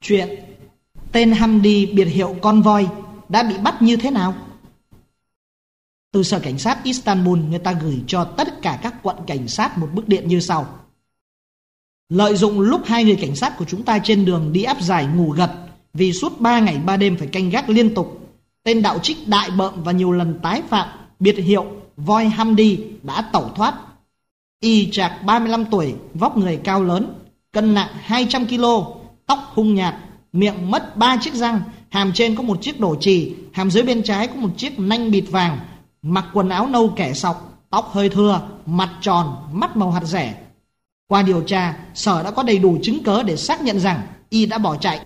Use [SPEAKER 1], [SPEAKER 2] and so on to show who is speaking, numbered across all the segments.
[SPEAKER 1] Chuyện tên Hamdi biệt hiệu con voi đã bị bắt như thế nào? Từ Sở Cảnh sát Istanbul, người ta gửi cho tất cả các quận cảnh sát một bức điện như sau. Lợi dụng lúc hai người cảnh sát của chúng ta trên đường đi áp giải ngủ gật vì suốt 3 ngày 3 đêm phải canh gác liên tục, tên đạo trích đại bợm và nhiều lần tái phạm biệt hiệu voi Hamdi đã tẩu thoát. Y trạc 35 tuổi, vóc người cao lớn, cân nặng 200 kg, tóc hung nhạt, miệng mất 3 chiếc răng, hàm trên có một chiếc đổ chì, hàm dưới bên trái có một chiếc nanh bịt vàng, mặc quần áo nâu kẻ sọc, tóc hơi thưa, mặt tròn, mắt màu hạt rẻ. Qua điều tra, sở đã có đầy đủ chứng cớ để xác nhận rằng y đã bỏ chạy.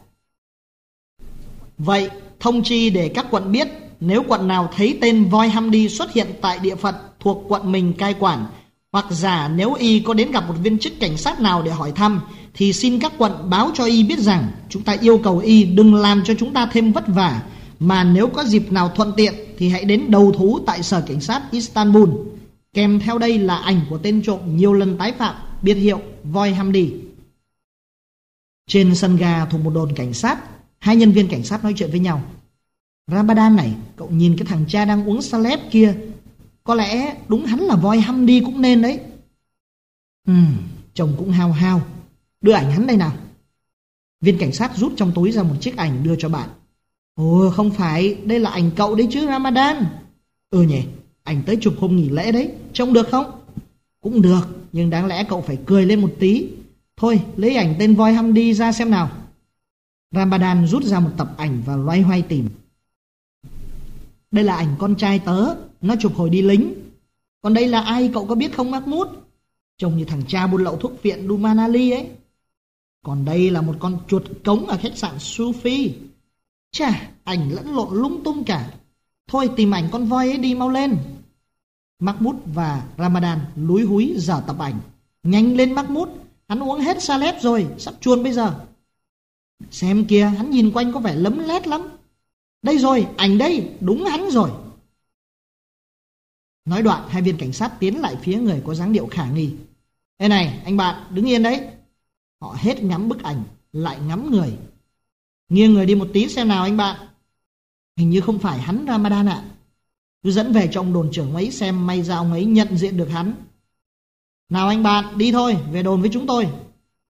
[SPEAKER 1] Vậy, thông chi để các quận biết, nếu quận nào thấy tên voi Hamdi xuất hiện tại địa phận thuộc quận mình cai quản, hoặc giả nếu y có đến gặp một viên chức cảnh sát nào để hỏi thăm, thì xin các quận báo cho y biết rằng chúng ta yêu cầu y đừng làm cho chúng ta thêm vất vả, mà nếu có dịp nào thuận tiện thì hãy đến đầu thú tại Sở Cảnh sát Istanbul. Kèm theo đây là ảnh của tên trộm nhiều lần tái phạm, biệt hiệu voi Hamdi. Trên sân ga thuộc một đồn cảnh sát, hai nhân viên cảnh sát nói chuyện với nhau. Ramadan này, cậu nhìn cái thằng cha đang uống Salep kia, có lẽ đúng hắn là voi Hamdi cũng nên đấy. Chồng cũng hao hao. Đưa ảnh hắn đây nào. Viên cảnh sát rút trong túi ra một chiếc ảnh đưa cho bạn. Ồ, không phải, đây là ảnh cậu đấy chứ Ramadan. Ừ nhỉ, ảnh tới chụp hôm nghỉ lễ đấy, trông được không? Cũng được, nhưng đáng lẽ cậu phải cười lên một tí. Thôi, lấy ảnh tên voi Hamdi ra xem nào. Ramadan rút ra một tập ảnh và loay hoay tìm. Đây là ảnh con trai tớ, nó chụp hồi đi lính. Còn đây là ai cậu có biết không Mahmoud? Trông như thằng cha buôn lậu thuốc viện Dumanali ấy. Còn đây là một con chuột cống ở khách sạn Sufi. Chà, ảnh lẫn lộn lung tung cả. Thôi tìm ảnh con voi ấy đi mau lên. Mahmoud và Ramadan lúi húi dở tập ảnh. Nhanh lên Mahmoud, hắn uống hết Salep rồi, sắp chuồn bây giờ. Xem kìa, hắn nhìn quanh có vẻ lấm lét lắm. Đây rồi, ảnh đây, đúng hắn rồi. Nói đoạn, hai viên cảnh sát tiến lại phía người có dáng điệu khả nghi. Ê này, anh bạn, đứng yên đấy. Họ hết ngắm bức ảnh, lại ngắm người. Nghiêng người đi một tí xem nào anh bạn. Hình như không phải hắn Ramadan ạ. Cứ dẫn về cho ông đồn trưởng ấy xem, may ra ông ấy nhận diện được hắn. Nào anh bạn, đi thôi, về đồn với chúng tôi.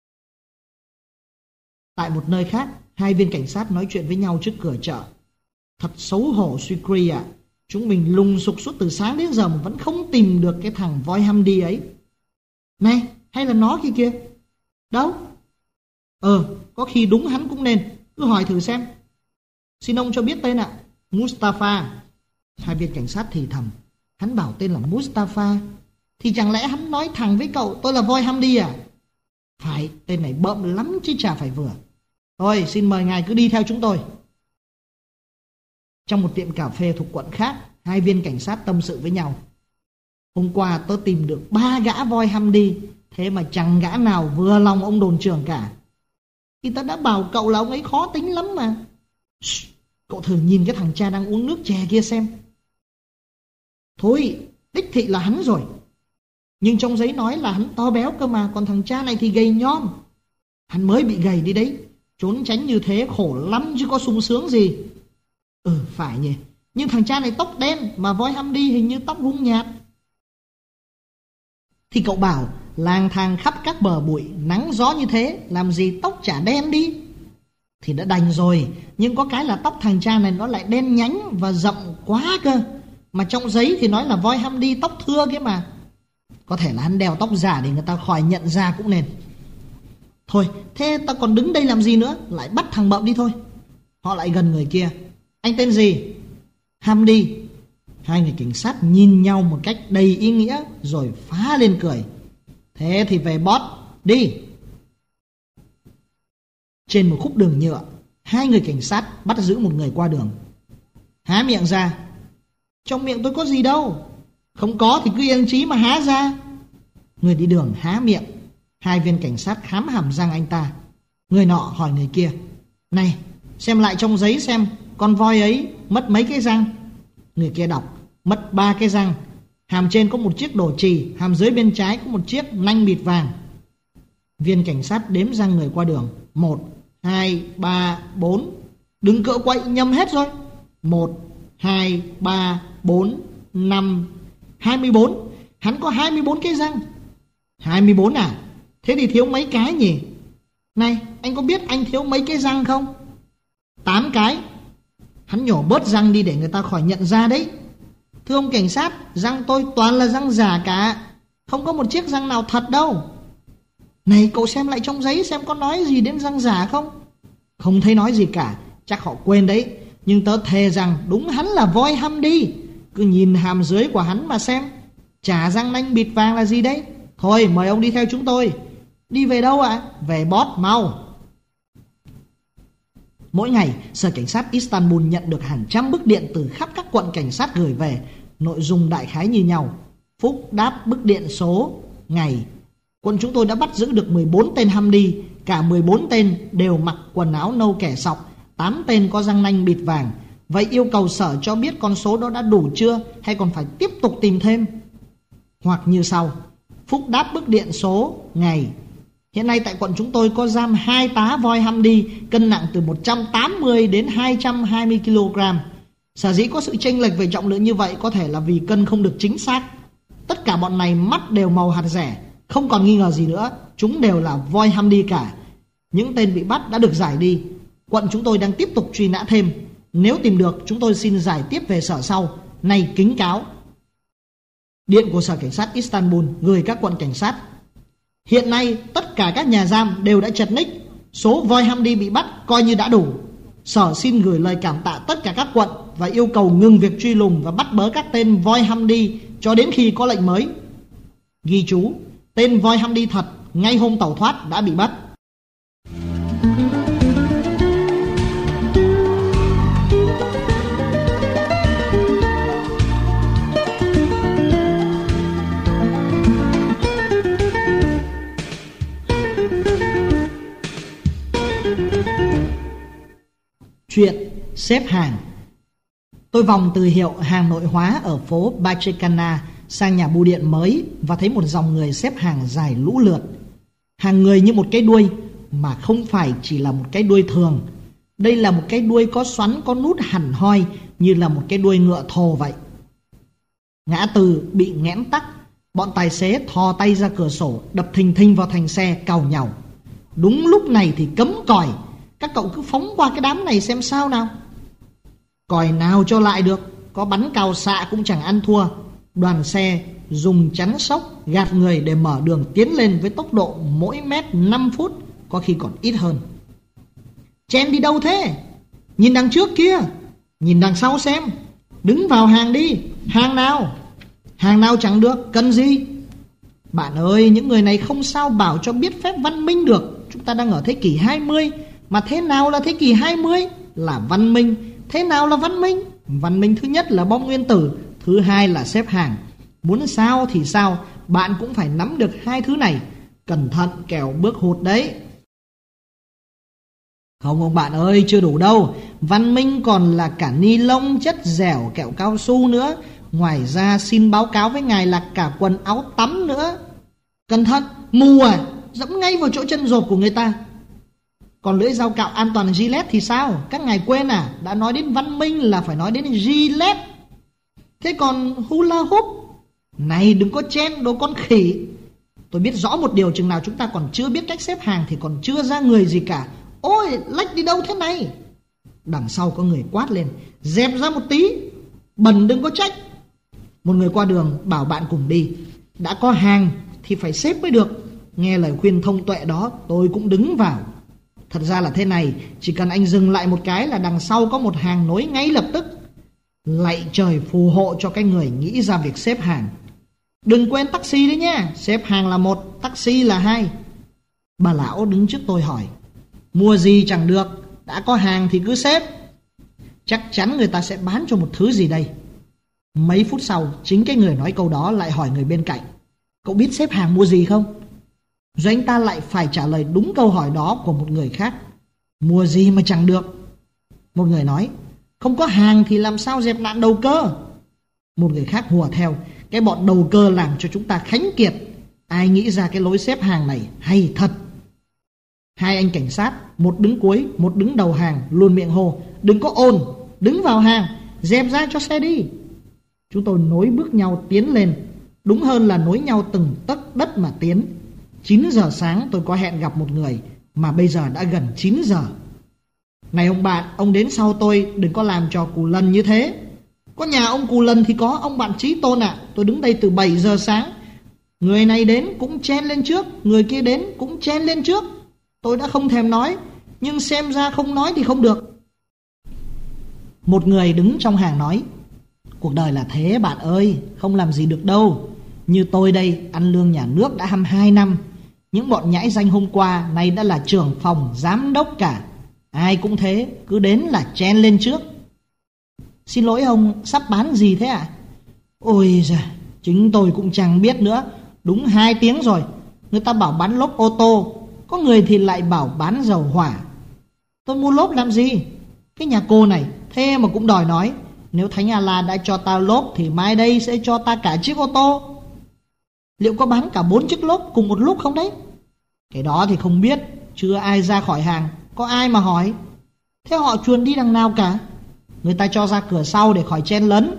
[SPEAKER 1] Tại một nơi khác, hai viên cảnh sát nói chuyện với nhau trước cửa chợ. Thật xấu hổ Sukri ạ. Chúng mình lùng sục suốt từ sáng đến giờ mà vẫn không tìm được cái thằng voi Hamdi ấy. Này, hay là nó kia kìa? Đâu? Có khi đúng hắn cũng nên. Cứ hỏi thử xem. Xin ông cho biết tên ạ. Mustafa. Hai viên cảnh sát thì thầm. Hắn bảo tên là Mustafa. Thì chẳng lẽ hắn nói thẳng với cậu tôi là voi Hamdi à? Phải, tên này bợm lắm chứ chả phải vừa. Thôi, xin mời ngài cứ đi theo chúng tôi. Trong một tiệm cà phê thuộc quận khác, hai viên cảnh sát tâm sự với nhau. Hôm qua tớ tìm được 3 gã voi Hamdi, thế mà chẳng gã nào vừa lòng ông đồn trưởng cả. Thì tớ đã bảo cậu là ông ấy khó tính lắm mà. Cậu thử nhìn cái thằng cha đang uống nước chè kia xem. Thôi, đích thị là hắn rồi. Nhưng trong giấy nói là hắn to béo cơ mà, còn thằng cha này thì gầy nhom. Hắn mới bị gầy đi đấy, trốn tránh như thế khổ lắm chứ có sung sướng gì. Phải nhỉ, nhưng thằng cha này tóc đen, mà voi Hamdi hình như tóc hung nhạt. Thì cậu bảo lang thang khắp các bờ bụi, nắng gió như thế, làm gì tóc chả đen đi. Thì đã đành rồi, nhưng có cái là tóc thằng cha này nó lại đen nhánh và rộng quá cơ. Mà trong giấy thì nói là voi Hamdi tóc thưa kia mà. Có thể là hắn đeo tóc giả để người ta khỏi nhận ra cũng nên. Thôi, thế ta còn đứng đây làm gì nữa, lại bắt thằng bợm đi thôi. Họ lại gần người kia. Anh tên gì? Hamdi. Hai người cảnh sát nhìn nhau một cách đầy ý nghĩa rồi phá lên cười. Thế thì về boss, đi. Trên một khúc đường nhựa, hai người cảnh sát bắt giữ một người qua đường. Há miệng ra. Trong miệng tôi có gì đâu. Không có thì cứ yên trí mà há ra. Người đi đường há miệng. Hai viên cảnh sát khám hàm răng anh ta. Người nọ hỏi người kia. Này, xem lại trong giấy xem con voi ấy mất mấy cái răng. Người kia đọc. Mất 3 cái răng. Hàm trên có một chiếc đổ chì, hàm dưới bên trái có một chiếc nanh bịt vàng. Viên cảnh sát đếm răng người qua đường. 1, 2, 3, 4. Đừng cựa quậy, nhầm hết rồi. 1, 2, 3, 4, 5, 24. Hắn có 24 cái răng. 24 à? Thế thì thiếu mấy cái nhỉ? Này, anh có biết anh thiếu mấy cái răng không? 8 cái. Hắn nhổ bớt răng đi để người ta khỏi nhận ra đấy. Thưa ông cảnh sát, răng tôi toàn là răng giả cả, không có một chiếc răng nào thật đâu. Này, cậu xem lại trong giấy xem có nói gì đến răng giả không? Không thấy nói gì cả, chắc họ quên đấy. Nhưng tớ thề rằng đúng hắn là voi Hamdi. Cứ nhìn hàm dưới của hắn mà xem. Chả răng nanh bịt vàng là gì đấy. Thôi mời ông đi theo chúng tôi. Đi về đâu ạ? Về Bót mau. Mỗi ngày, Sở Cảnh sát Istanbul nhận được hàng trăm bức điện từ khắp các quận cảnh sát gửi về. Nội dung đại khái như nhau. Phúc đáp bức điện số ngày. Quận chúng tôi đã bắt giữ được 14 tên Hamdi. Cả 14 tên đều mặc quần áo nâu kẻ sọc. 8 tên có răng nanh bịt vàng. Vậy yêu cầu sở cho biết con số đó đã đủ chưa, hay còn phải tiếp tục tìm thêm? Hoặc như sau. Phúc đáp bức điện số ngày. Hiện nay tại quận chúng tôi có giam 2 tá voi Hamdi, cân nặng từ 180 đến 220 kg. Sở dĩ có sự chênh lệch về trọng lượng như vậy có thể là vì cân không được chính xác. Tất cả bọn này mắt đều màu hạt rẻ, không còn nghi ngờ gì nữa, chúng đều là voi Hamdi cả. Những tên bị bắt đã được giải đi. Quận chúng tôi đang tiếp tục truy nã thêm. Nếu tìm được, chúng tôi xin giải tiếp về sở sau. Này kính cáo. Điện của Sở Cảnh sát Istanbul gửi các quận cảnh sát. Hiện nay tất cả các nhà giam đều đã chật ních. Số voi Hamdi bị bắt coi như đã đủ. Sở xin gửi lời cảm tạ tất cả các quận và yêu cầu ngừng việc truy lùng và bắt bớ các tên voi Hamdi cho đến khi có lệnh mới. Ghi chú, tên voi Hamdi thật ngay hôm tẩu thoát đã bị bắt. Chuyện xếp hàng. Tôi vòng từ hiệu hàng nội hóa ở phố Bachekana sang nhà bưu điện mới và thấy một dòng người xếp hàng dài lũ lượt. Hàng người như một cái đuôi, mà không phải chỉ là một cái đuôi thường. Đây là một cái đuôi có xoắn, có nút hẳn hoi, như là một cái đuôi ngựa thồ vậy. Ngã tư bị nghẽn tắc. Bọn tài xế thò tay ra cửa sổ, đập thình thình vào thành xe, càu nhàu. Đúng lúc này thì cấm còi. Các cậu cứ phóng qua cái đám này xem sao nào. Còi nào cho lại được, có bắn cào xạ cũng chẳng ăn thua. Đoàn xe dùng chắn sóc gạt người để mở đường tiến lên với tốc độ mỗi mét 5 phút, có khi còn ít hơn. Chen đi đâu thế? Nhìn đằng trước kia, nhìn đằng sau xem. Đứng vào hàng đi. Hàng nào? Hàng nào chẳng được, cần gì? Bạn ơi, những người này không sao bảo cho biết phép văn minh được. Chúng ta đang ở thế kỷ 20. Mà thế nào là thế kỷ 20? Là văn minh. Thế nào là văn minh? Văn minh thứ nhất là bom nguyên tử, thứ hai là xếp hàng. Muốn sao thì sao, bạn cũng phải nắm được hai thứ này. Cẩn thận kẻo bước hụt đấy. Không ông bạn ơi, chưa đủ đâu. Văn minh còn là cả ni lông, chất dẻo, kẹo cao su nữa. Ngoài ra xin báo cáo với ngài là cả quần áo tắm nữa. Cẩn thận, mù à, dẫm ngay vào chỗ chân rộp của người ta. Còn lưỡi dao cạo an toàn Gillette thì sao? Các ngài quên à? Đã nói đến văn minh là phải nói đến Gillette. Thế còn hula hoop? Này đừng có chen đồ con khỉ. Tôi biết rõ một điều, chừng nào chúng ta còn chưa biết cách xếp hàng thì còn chưa ra người gì cả. Ôi, lách đi đâu thế này? Đằng sau có người quát lên. Dẹp ra một tí, bẩn đừng có trách. Một người qua đường bảo bạn cùng đi. Đã có hàng thì phải xếp mới được. Nghe lời khuyên thông tuệ đó, tôi cũng đứng vào. Thật ra là thế này, chỉ cần anh dừng lại một cái là đằng sau có một hàng nối ngay lập tức. Lạy trời phù hộ cho cái người nghĩ ra việc xếp hàng. Đừng quên taxi đấy nhá, xếp hàng là 1, taxi là 2. Bà lão đứng trước tôi hỏi, mua gì chẳng được, đã có hàng thì cứ xếp. Chắc chắn người ta sẽ bán cho một thứ gì đây. Mấy phút sau, chính cái người nói câu đó lại hỏi người bên cạnh, cậu biết xếp hàng mua gì không? Rồi anh ta lại phải trả lời đúng câu hỏi đó của một người khác. Mua gì mà chẳng được? Một người nói, không có hàng thì làm sao dẹp nạn đầu cơ? Một người khác hùa theo, cái bọn đầu cơ làm cho chúng ta khánh kiệt. Ai nghĩ ra cái lối xếp hàng này hay thật. Hai anh cảnh sát, một đứng cuối, một đứng đầu hàng, luôn miệng hô: đừng có ồn, đứng vào hàng, dẹp ra cho xe đi. Chúng tôi nối bước nhau tiến lên, đúng hơn là nối nhau từng tấc đất mà tiến. 9 giờ sáng tôi có hẹn gặp một người, mà bây giờ đã gần 9 giờ. Này ông bạn, ông đến sau tôi, đừng có làm trò cù lần như thế. Có nhà ông cù lần thì có, ông bạn Chí Tôn ạ. Tôi đứng đây từ 7 giờ sáng. Người này đến cũng chen lên trước, người kia đến cũng chen lên trước. Tôi đã không thèm nói, nhưng xem ra không nói thì không được. Một người đứng trong hàng nói: cuộc đời là thế bạn ơi, không làm gì được đâu. Như tôi đây, ăn lương nhà nước đã 22 năm. Những bọn nhãi danh hôm qua nay đã là trưởng phòng, giám đốc cả. Ai cũng thế, cứ đến là chen lên trước. Xin lỗi ông, sắp bán gì thế ạ? Ôi giời, chính tôi cũng chẳng biết nữa. Đúng 2 tiếng rồi, người ta bảo bán lốp ô tô, có người thì lại bảo bán dầu hỏa. Tôi mua lốp làm gì? Cái nhà cô này, thế mà cũng đòi nói: nếu Thánh A-la đã cho ta lốp thì mai đây sẽ cho ta cả chiếc ô tô. Liệu có bán cả 4 chiếc lốp cùng một lúc không đấy? Cái đó thì không biết, chưa ai ra khỏi hàng, có ai mà hỏi. Thế họ chuồn đi đằng nào cả? Người ta cho ra cửa sau để khỏi chen lấn.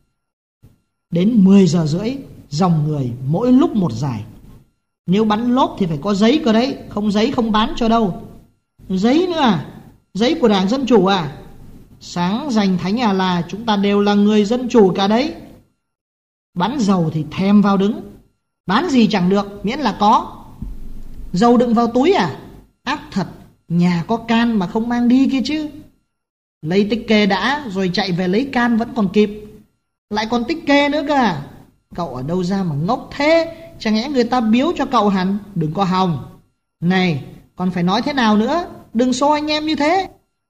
[SPEAKER 1] Đến 10 giờ rưỡi, dòng người mỗi lúc một dài. Nếu bán lốp thì phải có giấy cơ đấy, không giấy không bán cho đâu. Giấy nữa à? Giấy của Đảng Dân Chủ à? Sáng giành Thánh A-la chúng ta đều là người dân chủ cả đấy. Bán dầu thì thèm vào đứng. Bán gì chẳng được, miễn là có. Dầu đựng vào túi à? Ác thật, nhà có can mà không mang đi kia chứ. Lấy tích kê đã, rồi chạy về lấy can vẫn còn kịp. Lại còn tích kê nữa cơ à? Cậu ở đâu ra mà ngốc thế? Chẳng lẽ người ta biếu cho cậu hẳn? Đừng có hòng. Này, còn phải nói thế nào nữa? Đừng xô anh em như thế.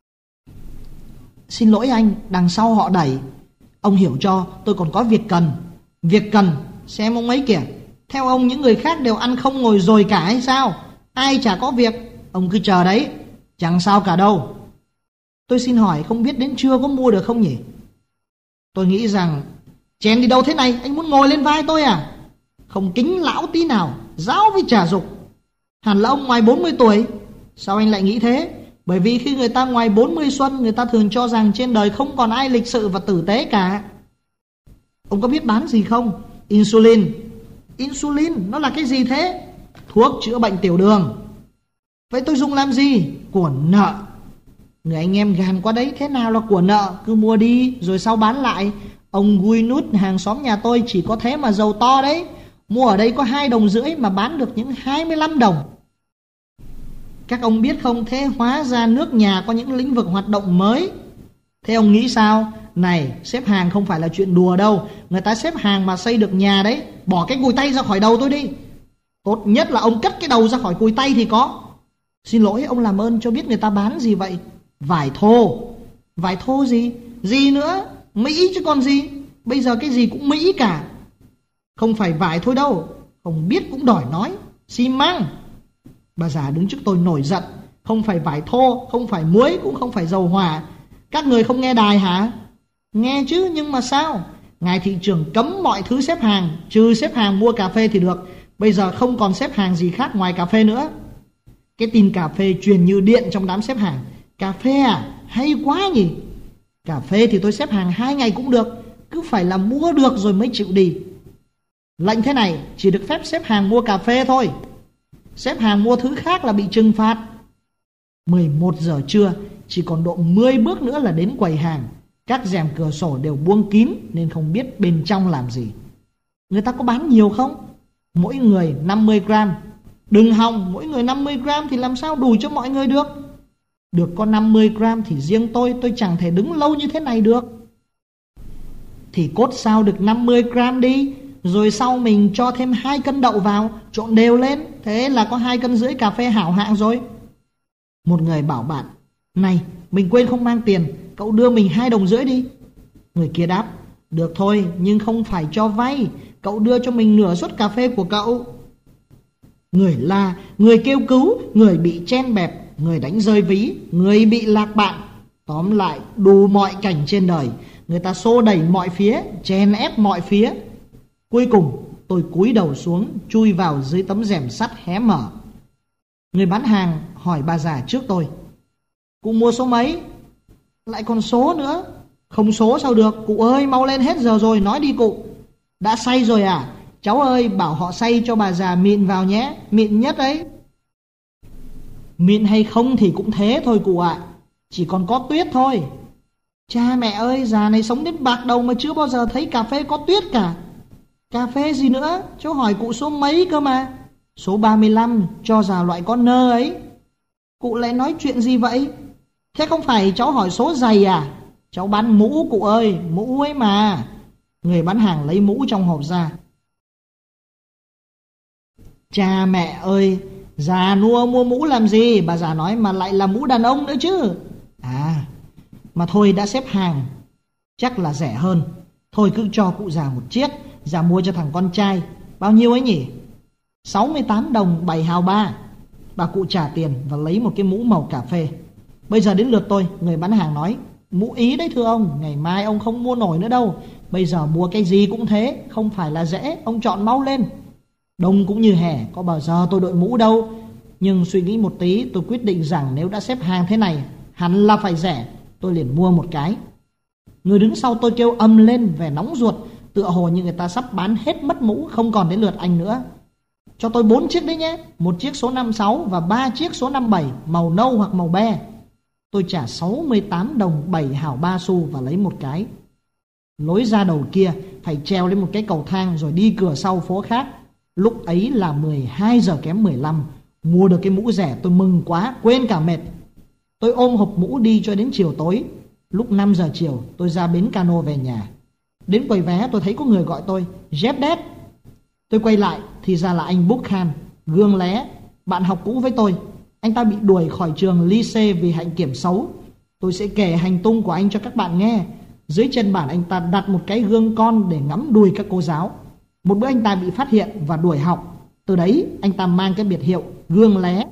[SPEAKER 1] Xin lỗi anh, đằng sau họ đẩy. Ông hiểu cho, tôi còn có việc cần. Việc cần? Xem ông ấy kìa. Theo ông những người khác đều ăn không ngồi rồi cả hay sao? Ai chả có việc. Ông cứ chờ đấy, chẳng sao cả đâu. Tôi xin hỏi, không biết đến trưa có mua được không nhỉ? Tôi nghĩ rằng chèn đi đâu thế này, anh muốn ngồi lên vai tôi à? Không kính lão tí nào, giáo với trả dục. Hẳn là ông ngoài 40 tuổi. Sao anh lại nghĩ thế? Bởi vì khi người ta ngoài 40 xuân, người ta thường cho rằng trên đời không còn ai lịch sự và tử tế cả. Ông có biết bán gì không? Insulin. Insulin, nó là cái gì thế? Thuốc chữa bệnh tiểu đường. Vậy tôi dùng làm gì? Của nợ. Người anh em gàn quá đấy, thế nào là của nợ? Cứ mua đi rồi sau bán lại. Ông Gui Nút hàng xóm nhà tôi chỉ có thế mà giàu to đấy. Mua ở đây có 2,5 đồng mà bán được những 25 đồng. Các ông biết không, thế hóa ra nước nhà có những lĩnh vực hoạt động mới. Thế ông nghĩ sao? Này, xếp hàng không phải là chuyện đùa đâu. Người ta xếp hàng mà xây được nhà đấy. Bỏ cái cùi tay ra khỏi đầu tôi đi. Tốt nhất là ông cất cái đầu ra khỏi cùi tay thì có. Xin lỗi, ông làm ơn cho biết người ta bán gì vậy? Vải thô. Vải thô gì? Gì nữa? Mỹ chứ còn gì. Bây giờ cái gì cũng Mỹ cả. Không phải vải thôi đâu. Không biết cũng đòi nói. Xi măng. Bà già đứng trước tôi nổi giận. Không phải vải thô, không phải muối, cũng không phải dầu hỏa. Các người không nghe đài hả? Nghe chứ, nhưng mà sao? Ngài thị trưởng cấm mọi thứ xếp hàng, trừ xếp hàng mua cà phê thì được. Bây giờ không còn xếp hàng gì khác ngoài cà phê nữa. Cái tin cà phê truyền như điện trong đám xếp hàng. Cà phê à? Hay quá nhỉ. Cà phê thì tôi xếp hàng 2 ngày cũng được. Cứ phải là mua được rồi mới chịu đi. Lệnh thế này chỉ được phép xếp hàng mua cà phê thôi. Xếp hàng mua thứ khác là bị trừng phạt. 11 giờ trưa, chỉ còn độ 10 bước nữa là đến quầy hàng. Các rèm cửa sổ đều buông kín nên không biết bên trong làm gì. Người ta có bán nhiều không? Mỗi người 50 gram. Đừng hòng, mỗi người 50 gram thì làm sao đủ cho mọi người được. Được có 50 gram thì riêng tôi chẳng thể đứng lâu như thế này được. Thì cốt sao được 50 gram đi. Rồi sau mình cho thêm 2 cân đậu vào, trộn đều lên. Thế là có 2,5 cân cà phê hảo hạng rồi. Một người bảo bạn: này, mình quên không mang tiền, cậu đưa mình 2,5 đồng đi. Người kia đáp: được thôi, nhưng không phải cho vay. Cậu đưa cho mình nửa suất cà phê của cậu. Người la, người kêu cứu, người bị chen bẹp, người đánh rơi ví, người bị lạc bạn. Tóm lại đủ mọi cảnh trên đời. Người ta xô đẩy mọi phía, chèn ép mọi phía. Cuối cùng tôi cúi đầu xuống, chui vào dưới tấm rèm sắt hé mở. Người bán hàng hỏi bà già trước tôi: Cụ mua số mấy? Lại còn số nữa? Không số sao được, cụ ơi, mau lên, hết giờ rồi, nói đi cụ. Đã xay rồi à? Cháu ơi, bảo họ xay cho bà già mịn vào nhé, mịn nhất ấy. Mịn hay không thì cũng thế thôi cụ ạ, chỉ còn có tuyết thôi. Cha mẹ ơi, già này sống đến bạc đầu mà chưa bao giờ thấy cà phê có tuyết cả. Cà phê gì nữa, cháu hỏi cụ số mấy cơ mà. Số 35, cho già loại con nơ ấy. Cụ lại nói chuyện gì vậy? Thế không phải cháu hỏi số giày à? Cháu bán mũ cụ ơi, mũ ấy mà. Người bán hàng lấy mũ trong hộp ra. Cha mẹ ơi, già nua mua mũ làm gì? Bà già nói, mà lại là mũ đàn ông nữa chứ. À, mà thôi, đã xếp hàng chắc là rẻ hơn. Thôi cứ cho cụ già một chiếc, già mua cho thằng con trai. Bao nhiêu ấy nhỉ? 68 đồng 7 hào 3. Bà cụ trả tiền và lấy một cái mũ màu cà phê. Bây giờ đến lượt tôi. Người bán hàng nói: Mũ Ý đấy thưa ông, ngày mai ông không mua nổi nữa đâu. Bây giờ mua cái gì cũng thế, không phải là dễ, ông chọn mau lên. Đông cũng như hè, có bao giờ tôi đội mũ đâu. Nhưng suy nghĩ một tí, tôi quyết định rằng nếu đã xếp hàng thế này, hẳn là phải rẻ. Tôi liền mua một cái. Người đứng sau tôi kêu ầm lên vẻ nóng ruột, tựa hồ như người ta sắp bán hết mất mũ, không còn đến lượt anh nữa. Cho tôi 4 chiếc đấy nhé, một chiếc số 56 và 3 chiếc số 57, màu nâu hoặc màu be. Tôi trả 68 đồng 7 hào 3 xu và lấy một cái. Lối ra đầu kia phải treo lên một cái cầu thang rồi đi cửa sau phố khác. Lúc ấy là 12 giờ kém 15. Mua được cái mũ rẻ tôi mừng quá, quên cả mệt. Tôi ôm hộp mũ đi cho đến chiều tối. Lúc 5 giờ chiều tôi ra bến cano về nhà. Đến quầy vé tôi thấy có người gọi tôi: Jeff Dead. Tôi quay lại thì ra là anh Book Khan, gương lé, bạn học cũ với tôi. Anh ta bị đuổi khỏi trường lycée vì hạnh kiểm xấu. Tôi sẽ kể hành tung của anh cho các bạn nghe. Dưới chân bàn anh ta đặt một cái gương con để ngắm đùi các cô giáo. Một bữa anh ta bị phát hiện và đuổi học. Từ đấy anh ta mang cái biệt hiệu gương lé.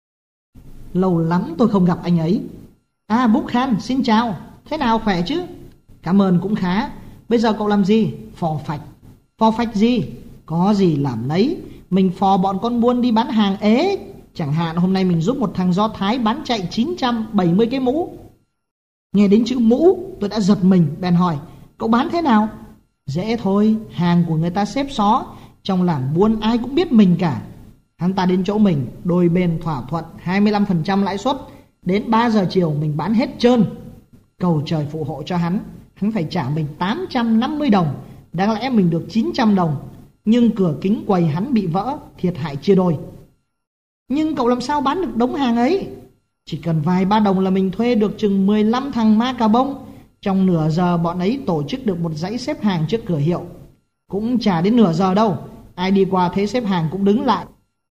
[SPEAKER 1] Lâu lắm tôi không gặp anh ấy. À, Book Khan, xin chào. Thế nào, khỏe chứ? Cảm ơn, cũng khá. Bây giờ cậu làm gì? Phò phạch. Phò phạch gì? Có gì làm nấy. Mình phò bọn con buôn đi bán hàng ế. Chẳng hạn hôm nay mình giúp một thằng Do Thái bán chạy 970 cái mũ. Nghe đến chữ mũ tôi đã giật mình, bèn hỏi: Cậu bán thế nào? Dễ thôi, hàng của người ta xếp xó, trong làng buôn ai cũng biết mình cả. Hắn ta đến chỗ mình, đôi bên thỏa thuận 25% lãi suất. Đến 3 giờ chiều mình bán hết trơn. Cầu trời phù hộ cho hắn. Hắn phải trả mình 850 đồng. Đáng lẽ mình được 900 đồng. Nhưng cửa kính quầy hắn bị vỡ, thiệt hại chia đôi. Nhưng cậu làm sao bán được đống hàng ấy? Chỉ cần vài ba đồng là mình thuê được chừng 15 thằng ma cà bông. Trong nửa giờ bọn ấy tổ chức được một dãy xếp hàng trước cửa hiệu. Cũng chả đến nửa giờ đâu. Ai đi qua thấy xếp hàng cũng đứng lại.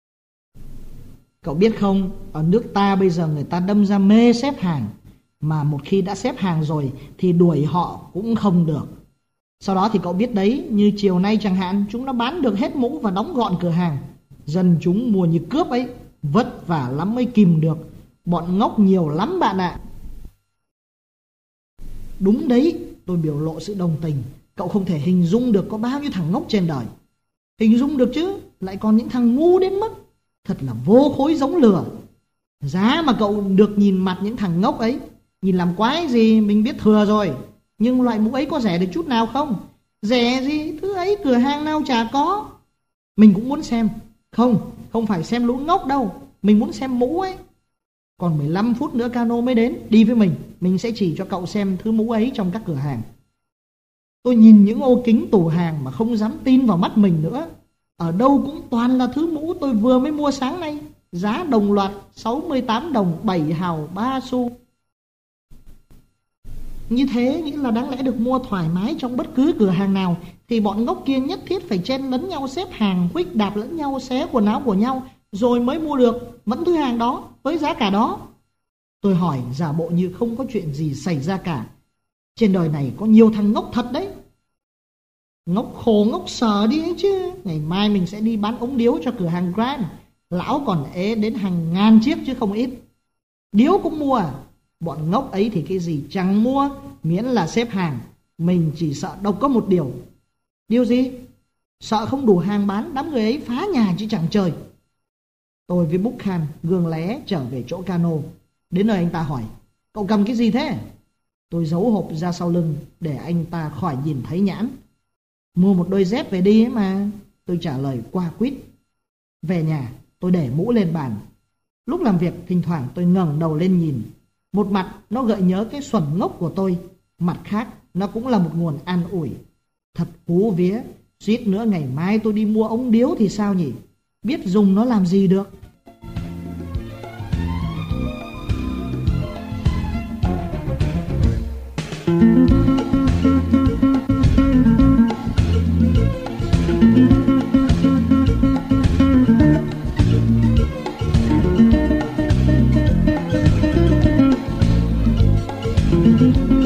[SPEAKER 1] Cậu biết không, ở nước ta bây giờ người ta đâm ra mê xếp hàng. Mà một khi đã xếp hàng rồi thì đuổi họ cũng không được. Sau đó thì cậu biết đấy, như chiều nay chẳng hạn, chúng nó bán được hết mũ và đóng gọn cửa hàng. Dân chúng mua như cướp ấy, vất vả lắm mới kìm được. Bọn ngốc nhiều lắm bạn ạ. Đúng đấy, tôi biểu lộ sự đồng tình. Cậu không thể hình dung được có bao nhiêu thằng ngốc trên đời. Hình dung được chứ, lại còn những thằng ngu đến mức thật là vô khối giống lừa. Giá mà cậu được nhìn mặt những thằng ngốc ấy, nhìn làm quái gì, mình biết thừa rồi. Nhưng loại mũ ấy có rẻ được chút nào không? Rẻ gì, thứ ấy cửa hàng nào chả có. Mình cũng muốn xem. Không phải xem lũ ngốc đâu, mình muốn xem mũ ấy. Còn 15 phút nữa cano mới đến, đi với mình sẽ chỉ cho cậu xem thứ mũ ấy trong các cửa hàng. Tôi nhìn những ô kính tủ hàng mà không dám tin vào mắt mình nữa. Ở đâu cũng toàn là thứ mũ tôi vừa mới mua sáng nay. Giá đồng loạt 68 đồng 7 hào 3 xu. Như thế nghĩa là đáng lẽ được mua thoải mái trong bất cứ cửa hàng nào, thì bọn ngốc kia nhất thiết phải chen lấn nhau xếp hàng, khuếch đạp lẫn nhau, xé quần áo của nhau, rồi mới mua được vẫn thứ hàng đó với giá cả đó. Tôi hỏi giả bộ như không có chuyện gì xảy ra cả. Trên đời này có nhiều thằng ngốc thật đấy. Ngốc khổ ngốc sở đi ấy chứ. Ngày mai mình sẽ đi bán ống điếu cho cửa hàng Grand. Lão còn ế đến hàng ngàn chiếc chứ không ít. Điếu cũng mua à? Bọn ngốc ấy thì cái gì chẳng mua, miễn là xếp hàng. Mình chỉ sợ độc có một điều. Điều gì? Sợ không đủ hàng bán, đám người ấy phá nhà chứ chẳng trời. Tôi với Buchan gương lé trở về chỗ cano. Đến nơi anh ta hỏi, cậu cầm cái gì thế? Tôi giấu hộp ra sau lưng để anh ta khỏi nhìn thấy nhãn. Mua một đôi dép về đi ấy mà, tôi trả lời qua quýt. Về nhà, tôi để mũ lên bàn. Lúc làm việc, thỉnh thoảng tôi ngẩng đầu lên nhìn. Một mặt nó gợi nhớ cái xuẩn ngốc của tôi, mặt khác nó cũng là một nguồn an ủi. Thật hú vía, suýt nữa ngày mai tôi đi mua ống điếu thì sao nhỉ? Biết dùng nó làm gì được. Thank you.